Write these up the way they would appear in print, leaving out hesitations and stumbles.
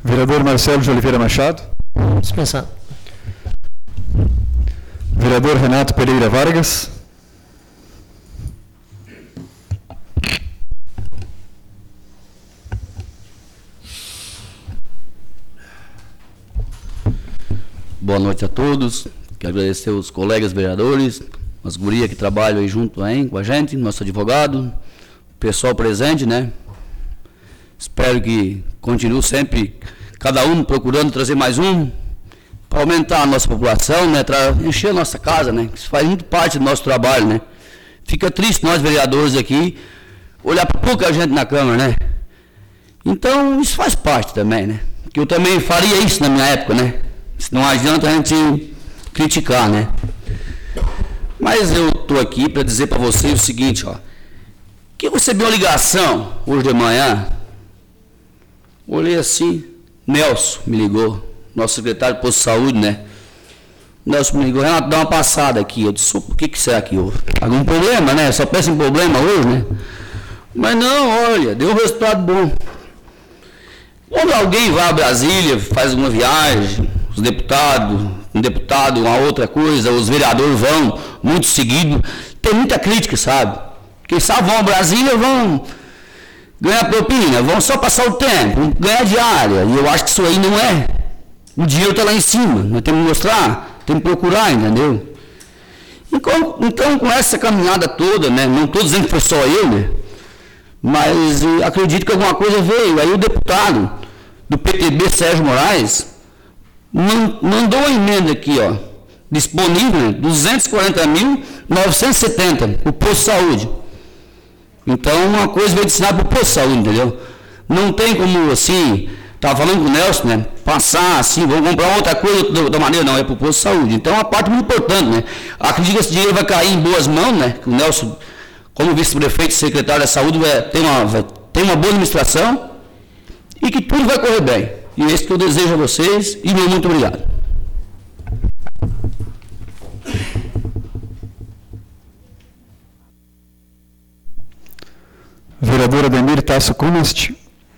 Vereador Marcelo de Oliveira Machado. Dispensado. Vereador Renato Pereira Vargas. Boa noite a todos. Quero agradecer os colegas vereadores, as gurias que trabalham aí junto aí com a gente, nosso advogado, o pessoal presente, né? Espero que continue sempre, cada um procurando trazer mais um, para aumentar a nossa população, né? Para encher a nossa casa, né? Isso faz muito parte do nosso trabalho, né? Fica triste nós vereadores aqui, olhar para pouca gente na Câmara, né? Então, isso faz parte também, né? Que eu também faria isso na minha época, né? Não adianta a gente criticar, né? Mas eu estou aqui para dizer para vocês o seguinte, ó. Que eu recebi uma ligação hoje de manhã. Olhei assim, Nelson me ligou, nosso secretário de Posto de Saúde, né? Nelson me ligou, Renato, dá uma passada aqui. Eu disse, por que será que houve? Algum problema, né? Só pensa em problema hoje, né? Mas não, olha, deu um resultado bom. Quando alguém vai a Brasília, faz uma viagem, os deputados, um deputado, uma outra coisa, os vereadores vão muito seguido, tem muita crítica, sabe? Quem sabe vão a Brasília, vão ganhar propina, vão só passar o tempo, ganhar diária, e eu acho que isso aí não é. O dinheiro está lá em cima, nós temos que mostrar, temos que procurar, entendeu? Então, com essa caminhada toda, né, não estou dizendo que foi só eu, né, mas acredito que alguma coisa veio. Aí o deputado do PTB, Sérgio Moraes, mandou uma emenda aqui, ó, disponível, 240.970, o posto de saúde. Então, uma coisa veio destinada para o posto de saúde, entendeu? Não tem como, assim, estava falando com o Nelson, né, passar assim, vamos comprar outra coisa de outra maneira, não, é para o posto de saúde. Então, é uma parte muito importante, né? Acredito que esse dinheiro vai cair em boas mãos, né, que o Nelson, como vice-prefeito e secretário da saúde, tem uma boa administração e que tudo vai correr bem. E é isso que eu desejo a vocês e meu muito obrigado. Vereador Ademir Tasso Kunast.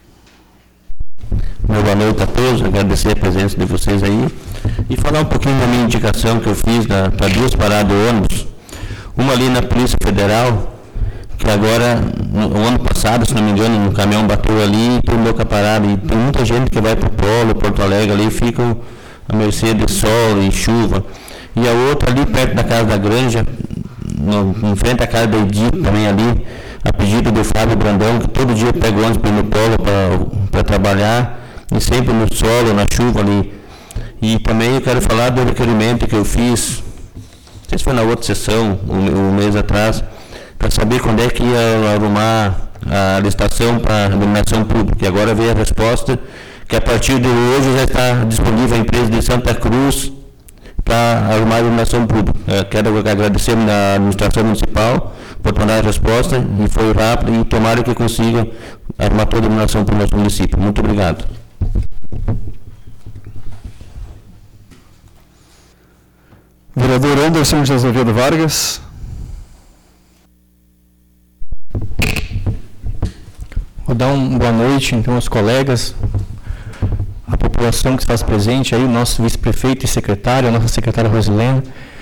Boa noite a todos, agradecer a presença de vocês aí e falar um pouquinho da minha indicação que eu fiz para duas paradas de ônibus. Uma ali na Polícia Federal, que agora, no ano passado, se não me engano, um caminhão bateu ali e prendeu com a parada. E tem muita gente que vai para o Polo, Porto Alegre, ali ficam à mercê de sol e chuva. E a outra ali perto da Casa da Granja, em frente à casa da Edith, também ali, a pedido do Fábio Brandão, que todo dia pega ônibus para ir no Polo para trabalhar, e sempre no sol, na chuva ali. E também eu quero falar do requerimento que eu fiz, não sei se foi na outra sessão, um mês atrás, para saber quando é que ia arrumar a licitação para a iluminação pública. E agora veio a resposta que a partir de hoje já está disponível a empresa de Santa Cruz para arrumar a iluminação pública. Quero agradecer à administração municipal por tomar a resposta, e foi rápido, e tomara que consiga arrumar toda a iluminação para o nosso município. Muito obrigado. Vereador Anderson de Azevedo Vargas. Vou dar uma boa noite, então, aos colegas, a população que se faz presente aí, o nosso vice-prefeito e secretário, a nossa secretária Rosilene,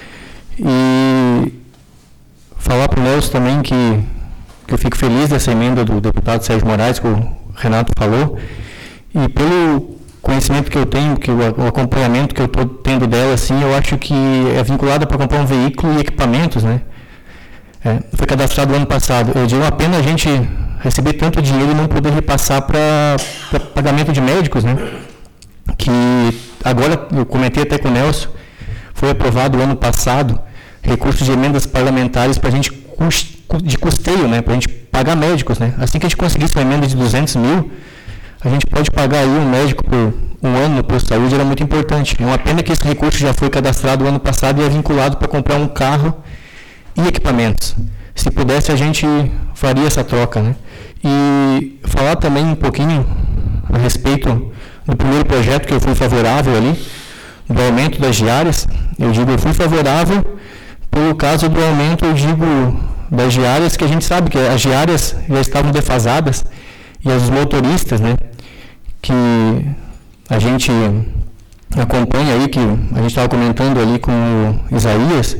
e falar para o Nelson também que eu fico feliz dessa emenda do deputado Sérgio Moraes, que o Renato falou, e pelo conhecimento que eu tenho, que o acompanhamento que eu estou tendo dela, assim, eu acho que é vinculada para comprar um veículo e equipamentos, né? Foi cadastrado no ano passado. Eu digo, uma pena a gente receber tanto dinheiro e não poder repassar para pagamento de médicos, né? Que agora, eu comentei até com o Nelson, foi aprovado o ano passado recursos de emendas parlamentares para a gente de custeio, né? Para a gente pagar médicos, né? Assim que a gente conseguisse uma emenda de 200 mil, a gente pode pagar aí um médico por um ano no posto de saúde, era muito importante. É uma pena que esse recurso já foi cadastrado o ano passado e é vinculado para comprar um carro e equipamentos. Se pudesse, a gente faria essa troca, né? E falar também um pouquinho a respeito do primeiro projeto que eu fui favorável ali, do aumento das diárias. Eu fui favorável pelo caso do aumento, das diárias, que a gente sabe que as diárias já estavam defasadas, e os motoristas, né, que a gente acompanha aí, que a gente estava comentando ali com o Isaías,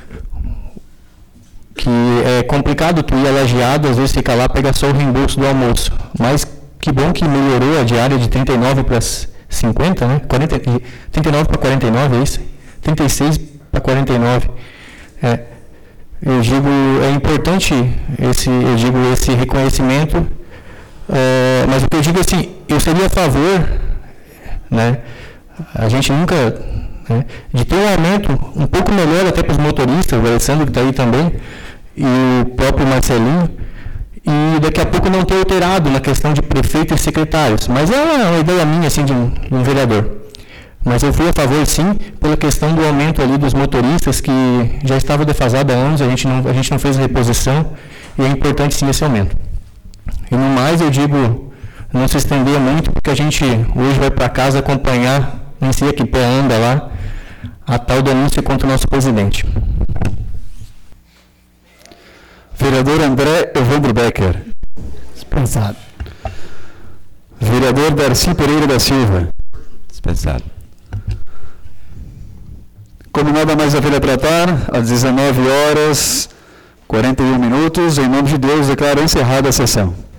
que é complicado tu ir a Lajeado, às vezes fica lá, pega só o reembolso do almoço. Mas que bom que melhorou a diária de 39 para 50, né? 39 para 49, é isso? 36 para 49. Eu digo, é importante esse reconhecimento, mas o que eu digo assim, eu seria a favor, né? A gente nunca, né, de ter um aumento um pouco melhor até para os motoristas, o Alessandro que está aí também, e o próprio Marcelinho, e daqui a pouco não ter alterado na questão de prefeito e secretários. Mas é uma ideia minha, assim, de um vereador. Mas eu fui a favor, sim, pela questão do aumento ali dos motoristas, que já estava defasado há anos, a gente não fez reposição, e é importante, sim, esse aumento. E no mais, eu digo, não se estender muito, porque a gente hoje vai para casa acompanhar, nem sei a que pé anda lá, a tal denúncia contra o nosso presidente. Vereador André Evandro Becker. Dispensado. Vereador Darcy Pereira da Silva. Dispensado. Como nada mais haver a tratar, às 19h41, em nome de Deus, declaro encerrada a sessão.